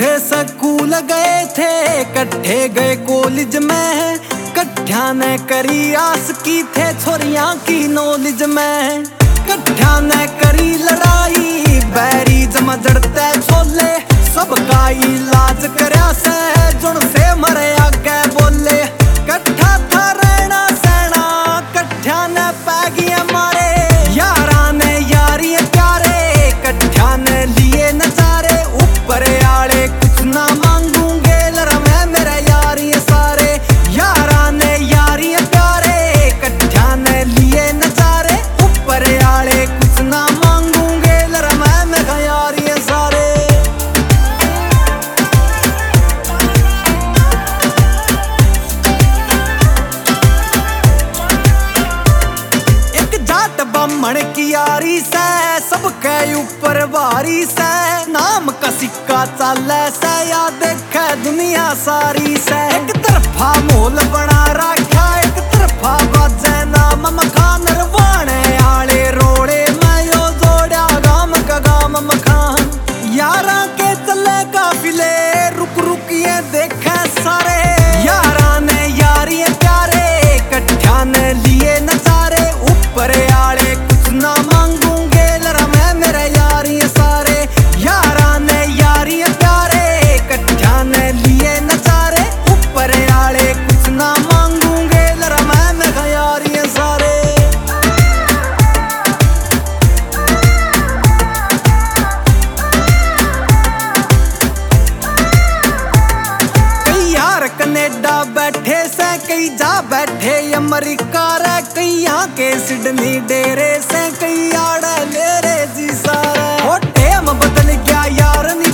कट्ठे स्कूल गए थे, कट्ठे गए कॉलेज में, कट्ठा ने करी आस की थे छोरियां की नॉलेज में। कट्ठा ने करी लड़ाई बैरी जमा जड़ते छोले, सबका इलाज करया से जुन से मरे आगे बोले। कट्ठा था रहना सहना कट्ठा ने पैगी मारे, यारा ने यारी प्यारे कट्ठा ने लिए नजारे। ऊपर आले कुछ ना मांगूंगे लरमे मेरे यारी सारे, यारा ने यारी प्यारे कट्ठा ने लिए नजारे। ऊपर आले कुछ ना मांगूंगे लरमे मेरे यारी सारे। ब्राह्मण की यारी से सबके ऊपर भारी से, नाम का सिक्का चाले से या देखे दुनिया सारी से। एक तरफा मोल बना रखा एक तरफा बाजे नाम मखान, रवाने आले रोड़े मैं यो जोड़ा गाम का गाम मखान। यारा के चले काफिले रुक रुक ये देखे सारे, यारा ने यारी प्यारे कट्ठा ने लिए नजारे। ऊपर आले कुछ ना मांगूंगे लरमे मेरे यारी सारे, यारा ने यारी प्यारे कट्ठा ने लिए नजारे। ऊपर आले कुछ ना मांगूंगे लरमे मेरे यारी सारे। कई यार कनेडा बैठे से, कई जा बैठे अमेरिका रे, कई यहाँ के सिडनी डेरे से, कई आड़े लेरे जी सारे। ओ टेम बदल गया यार नी